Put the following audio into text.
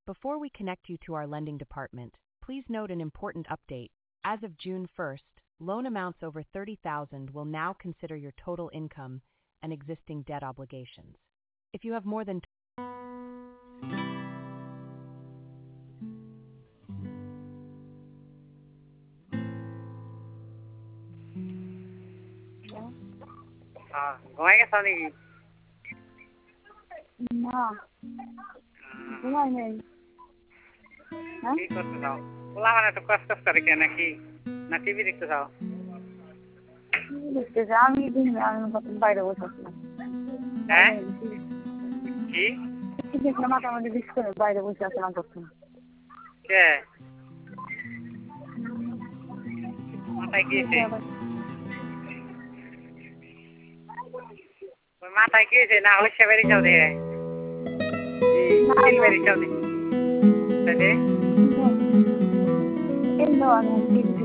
Before we connect you to our lending department, please note an important update. As of June 1st, loan amounts over $30,000 will now consider your total income and existing debt obligations. If you have more than ঘুমাই গেছ নাকি? না ঘুমাই নেই। কি করতে চাও? পোলা মানে তো কষ্ট করে কে নাকি? না টিভি দেখতে চাও? দেখতে যাই আমি বাইরে বসে আসলাম। হ্যাঁ? কি? দেখলাম মাথামুখি বিষ করে বাইরে বসে আসলাম তখন। কে? মাথায় কি হয়েছে? মাথায় কি হয়েছে? না হলে বেরিয়ে যাও দেখে। বেরিয়ে যাও দেখে। এলো আমি